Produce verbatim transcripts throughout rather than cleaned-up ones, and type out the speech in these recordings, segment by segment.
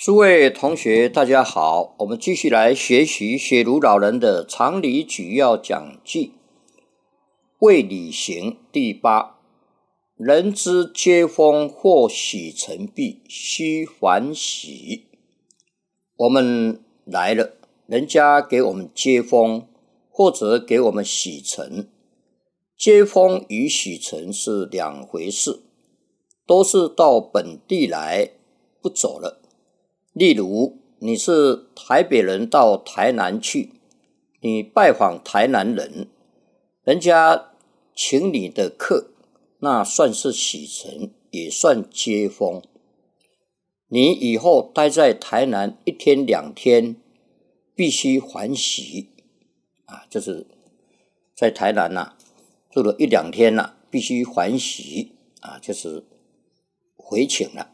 诸位同学大家好，我们继续来学习雪茹老人的常理举要讲记，未理行第八，人之接风或喜成弊，须还喜。我们来了，人家给我们接风或者给我们喜成，接风与喜成是两回事，都是到本地来不走了。例如你是台北人到台南去，你拜访台南人，人家请你的客，那算是喜成，也算接风。你以后待在台南一天两天，必须还喜啊，就是在台南啊住了一两天啊，必须还喜啊，就是回请了。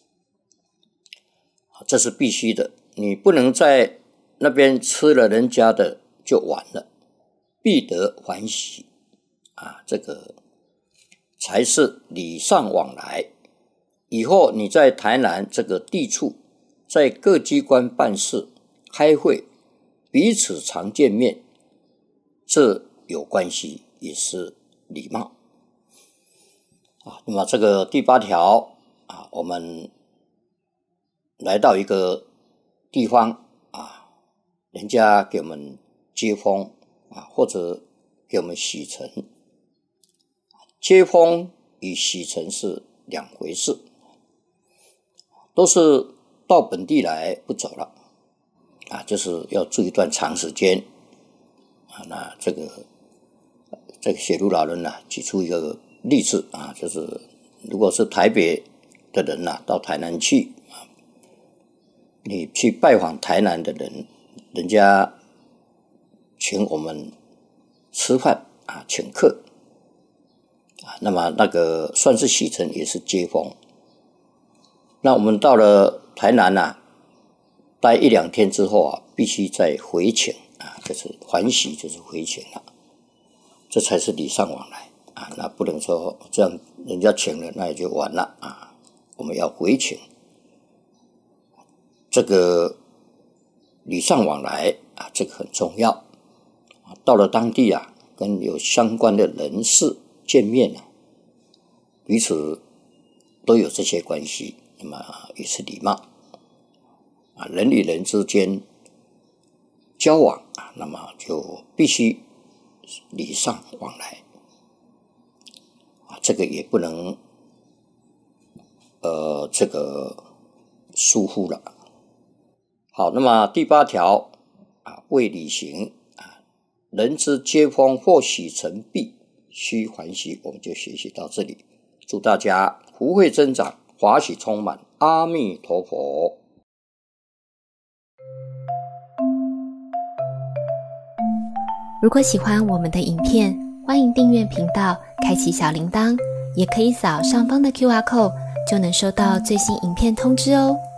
这是必须的，你不能在那边吃了人家的就完了，必得还喜啊，这个才是礼尚往来。以后你在台南这个地处，在各机关办事、开会，彼此常见面，这有关系，也是礼貌啊。那么这个第八条啊，我们来到一个地方啊，人家给我们接风啊，或者给我们喜成。接风与喜成是两回事，都是到本地来不走了啊，就是要住一段长时间啊。那这个这个雪茹老人呢、啊，举出一个例子啊，就是如果是台北的人呐、啊，到台南去。你去拜访台南的人，人家请我们吃饭啊，请客啊，那么那个算是喜成，也是接风。那我们到了台南啊，待一两天之后啊，必须再回请啊，就是还喜，就是回请了，这才是礼尚往来啊。那不能说这样人家请了，那也就完了啊，我们要回请。这个礼尚往来啊，这个很重要啊。到了当地啊，跟有相关的人士见面啊，彼此都有这些关系，那么也是礼貌啊。人与人之间交往啊，那么就必须礼尚往来啊，这个也不能呃这个疏忽了。好，那么第八条啊，未理行啊，人之接风或喜成弊，须还喜。我们就学习到这里，祝大家福慧增长，华喜充满，阿弥陀佛。 如果喜欢我们的影片，欢迎订阅频道，开启小铃铛，也可以扫上方的 Q R code， 就能收到最新影片通知哦。